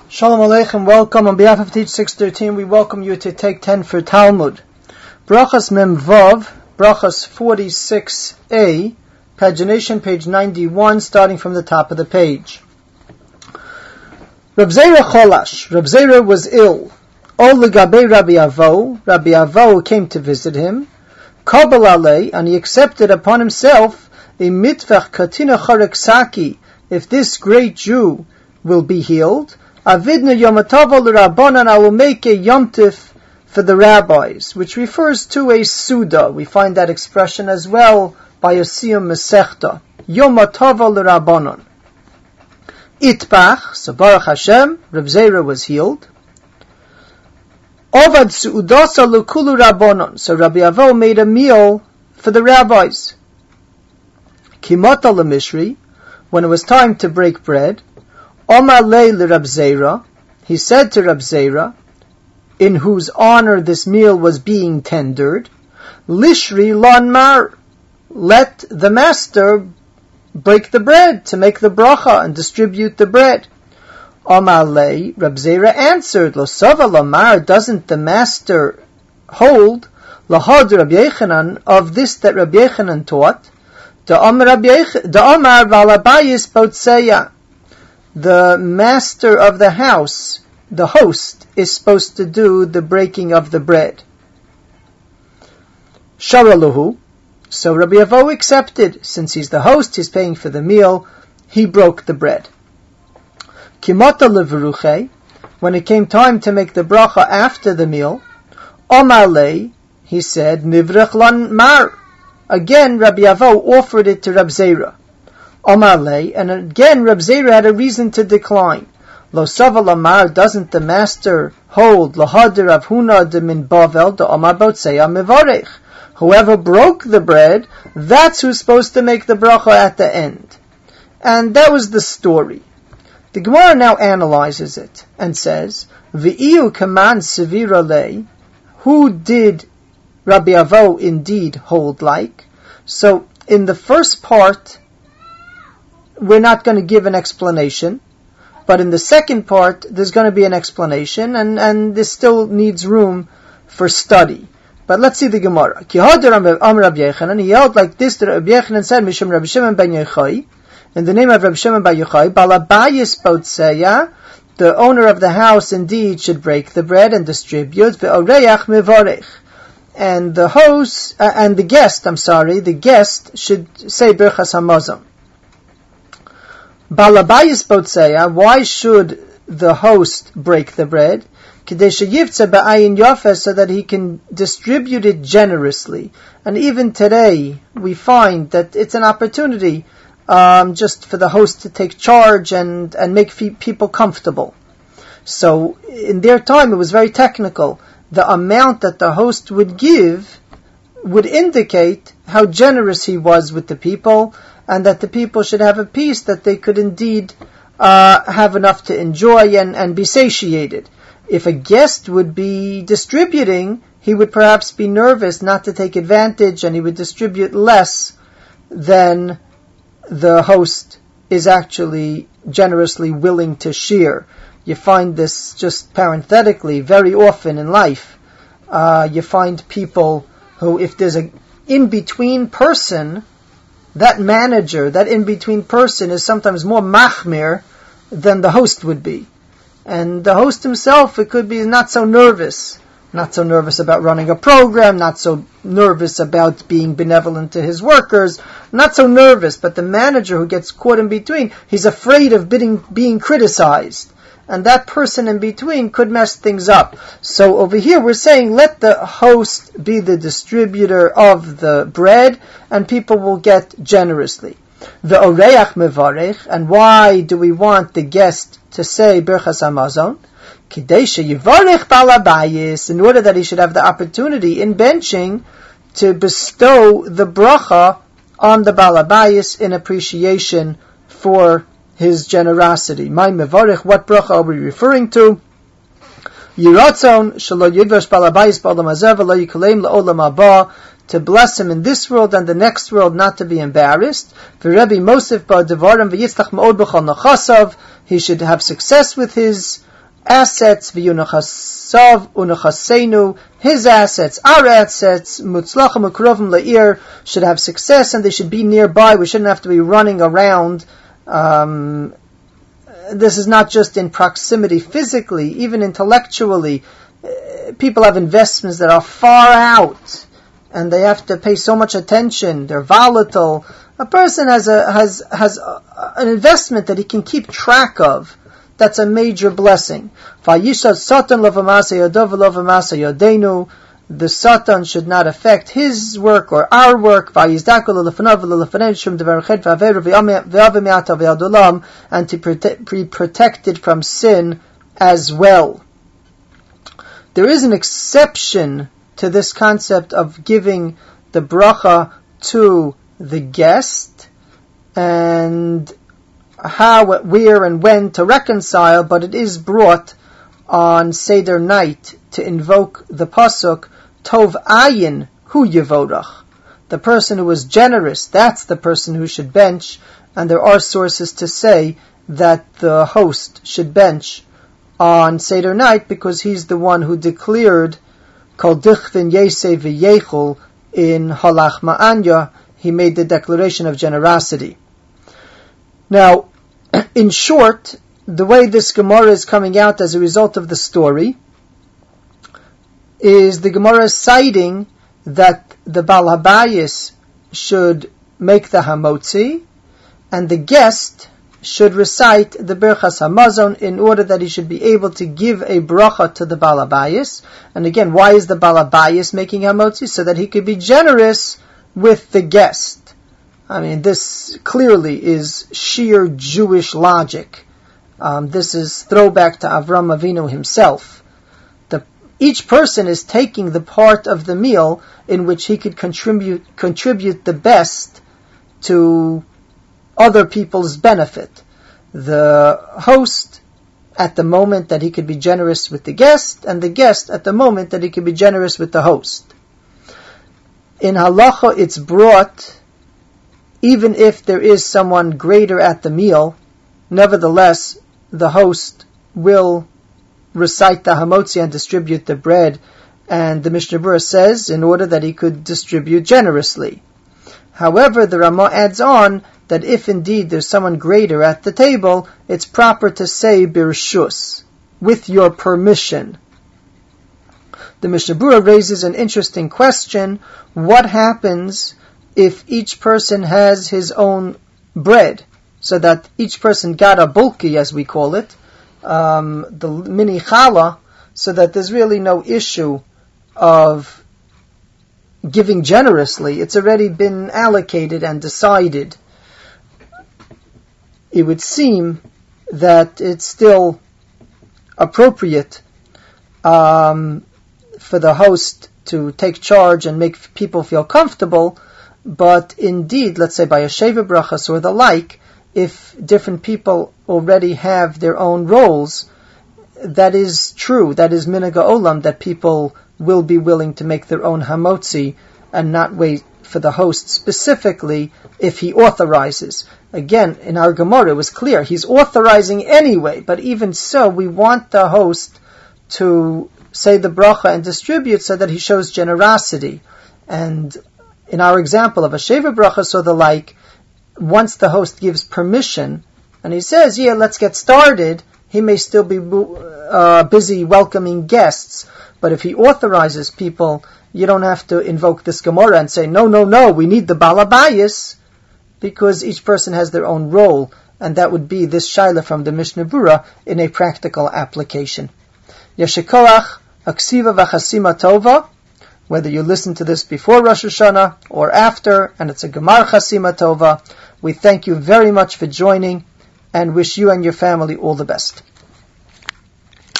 Shalom Aleichem, welcome. On behalf of Teach 613, we welcome you to take 10 for Talmud. Brachas Mem Vav, Brachas 46a, pagination page 91, starting from the top of the page. Reb Zera Cholash, Reb Zera was ill. Ol legabe Rabbi Avo came to visit him. Kabal alei, and he accepted upon himself a mitvach katina charek saki, if this great Jew will be healed. Avidna Yomatava l'Rabbanan, I will make a yomtiv for the rabbis, which refers to a Suda. We find that expression as well by Yosiyam Masechta. Yomatava l'Rabbanan. Itbach, so Baruch Hashem, Reb Zera was healed. Ovad Su'udasa l'Kulu Rabbanan, so Rabbi Avo made a meal for the rabbis. Kimata l'Mishri, when it was time to break bread, Omar lei l'Reb Zera, he said to Reb Zera, in whose honor this meal was being tendered, Lishri lan mar, let the master break the bread to make the bracha and distribute the bread. Omar lei, Reb Zera answered, Lo sava lamar, doesn't the master hold, lahad Rabbi Yechanan, of this that Rabbi Yechanan taught, the Omar valabayis potseya, the master of the house, the host, is supposed to do the breaking of the bread. Sharaluhu, so Rabbi Avo accepted, since he's the host, he's paying for the meal, he broke the bread. Kimata leveruche, when it came time to make the bracha after the meal, Omar lei, he said, Nivrech lan mar, again Rabbi Avo offered it to Reb Zera. Omar lei, and again Reb Zera had a reason to decline. Lo sava lamar, doesn't the master hold lahadir Rav Huna de min Bavel de Omar botseya mevarech? Whoever broke the bread, that's who's supposed to make the bracha at the end. And that was the story. The Gemara now analyzes it and says, V'iyu kaman sevira lei, who did Rabbi Avo indeed hold like? So in the first part, we're not going to give an explanation, but in the second part, there's going to be an explanation, and this still needs room for study. But let's see the Gemara. Ki hadar Am Rabbi Yechanan, he held like this that Rabbi Yechanan said, Mishum Rabbi Shimon ben Yochai, in the name of Rabbi Shimon ben Yochai, Balabayis potseya, the owner of the house indeed should break the bread and distribute, ve'oreach mevarech, and the host, the guest should say Birchas Hamazon. Balabayis potseya, why should the host break the bread? Kadesha yivtza ba'ayin yafeh, so that he can distribute it generously. And even today, we find that it's an opportunity just for the host to take charge and make people comfortable. So in their time, it was very technical. The amount that the host would give would indicate how generous he was with the people, and that the people should have a peace that they could indeed have enough to enjoy and be satiated. If a guest would be distributing, he would perhaps be nervous not to take advantage, and he would distribute less than the host is actually generously willing to share. You find this, just parenthetically, very often in life. You find people who, if there's an in-between person, that manager, that in-between person is sometimes more machmir than the host would be. And the host himself, it could be not so nervous about running a program, not so nervous about being benevolent to his workers, not so nervous, but the manager who gets caught in between, he's afraid of being criticized. And that person in between could mess things up. So over here we're saying let the host be the distributor of the bread, and people will get generously. The oreach mevarech, and why do we want the guest to say Birchas Hamazon? Kadesha yivarech balabayis, in order that he should have the opportunity in benching to bestow the bracha on the balabayis in appreciation for his generosity. My mevarech, what bracha are we referring to? Yiratzon shelo yidvash balabayis ba'olam hazeh v'lo yikalem la'olam haba, to bless him in this world and the next world, not to be embarrassed. He should have success with his assets, v'yunachasav unachasenu, his assets, our assets, mutzlachim ukrovim la'ir, should have success and they should be nearby. We shouldn't have to be running around. This is not just in proximity physically, even intellectually. People have investments that are far out, and they have to pay so much attention. They're volatile. A person has an investment that he can keep track of. That's a major blessing. The Satan should not affect his work or our work, and to be protected from sin as well. There is an exception to this concept of giving the bracha to the guest, and how, where, and when to reconcile, but it is brought on Seder night to invoke the pasuk, Tov Ayin Hu Yevorach. The person who is generous, that's the person who should bench, and there are sources to say that the host should bench on Seder night because he's the one who declared Kol Dichvin Yeseh V'Yechol in Halach Ma'anya. He made the declaration of generosity. Now, in short, the way this Gemara is coming out as a result of the story is the Gemara is citing that the Baal Habayis should make the Hamotzi and the guest should recite the Birchas Hamazon in order that he should be able to give a bracha to the Baal Habayis. And again, why is the Baal Habayis making Hamotzi? So that he could be generous with the guest. I mean, this clearly is sheer Jewish logic. This is throwback to Avram Avinu himself. Each person is taking the part of the meal in which he could contribute the best to other people's benefit. The host at the moment that he could be generous with the guest, and the guest at the moment that he could be generous with the host. In halacha, it's brought, even if there is someone greater at the meal, nevertheless, the host will recite the hamotzi and distribute the bread, and the Mishnah Berurah says, in order that he could distribute generously. However, the Ramah adds on that if indeed there's someone greater at the table, it's proper to say birshus, with your permission. The Mishnah Berurah raises an interesting question. What happens if each person has his own bread, so that each person got a bulki, as we call it, the mini challah, so that there's really no issue of giving generously. It's already been allocated and decided. It would seem that it's still appropriate for the host to take charge and make people feel comfortable, but indeed, let's say by a sheva brachas or the like, if different people already have their own roles, that is true, that is minhag ha'olam, that people will be willing to make their own hamotzi and not wait for the host specifically if he authorizes. Again, in our Gemara it was clear, he's authorizing anyway, but even so, we want the host to say the bracha and distribute so that he shows generosity. And in our example of a sheva brachas or the like, once the host gives permission, and he says, yeah, let's get started, he may still be busy welcoming guests. But if he authorizes people, you don't have to invoke this Gemara and say, no, we need the Baal Habayis, because each person has their own role, and that would be this shaila from the Mishnah Berurah in a practical application. Yeshikoach, Aksiva v'chasima tova, whether you listen to this before Rosh Hashanah or after, and it's a Gemar Chasima Tova, we thank you very much for joining and wish you and your family all the best.